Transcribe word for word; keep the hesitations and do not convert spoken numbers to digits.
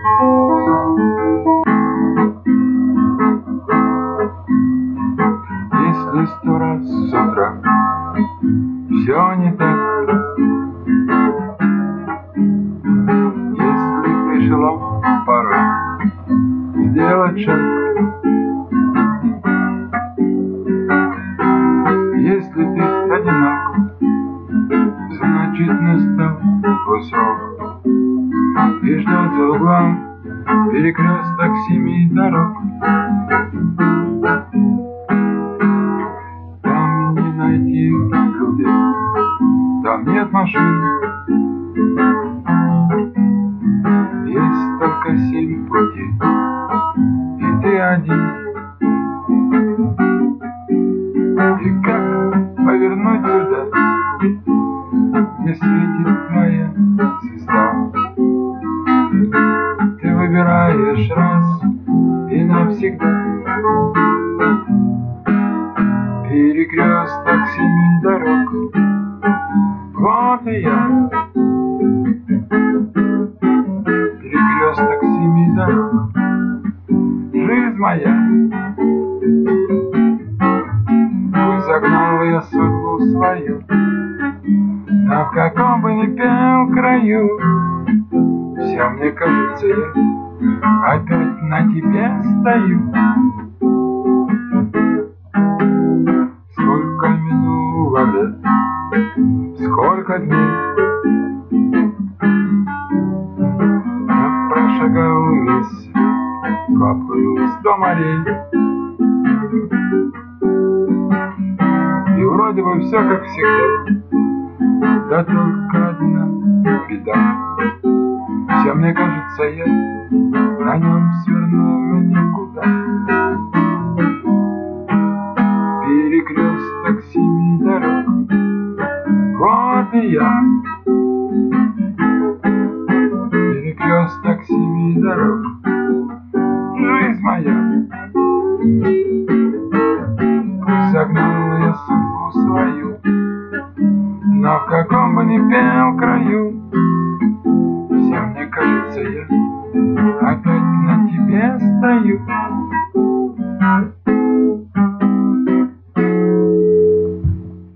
Если сто раз с утра все не так, если пришла пора сделать шаг, если ты одинок, значит настал твой срок. И ждет за углом перекресток семи дорог. Там не найти людей, там нет машин, есть только семь путей, и ты один. И как повернуть туда, где светит твоя звезда? Ты выбираешь раз и навсегда перекресток семи дорог. Вот и я, перекресток семи дорог. Жизнь моя, пусть загнал я судьбу свою, но в каком бы ни пел краю, все мне кажется, я опять на тебе стою. Сколько минуло лет, сколько дней я прошагал весь, поплыл сто морей. И вроде бы все как всегда, да только одна беда. Все мне кажется, я на нем сверну никуда. Перекресток семи дорог. Вот и я, перекресток семи дорог. Жизнь моя, пусть загнал я судьбу свою, но в каком бы ни пел краю, все мне кажется, я опять на тебе стою.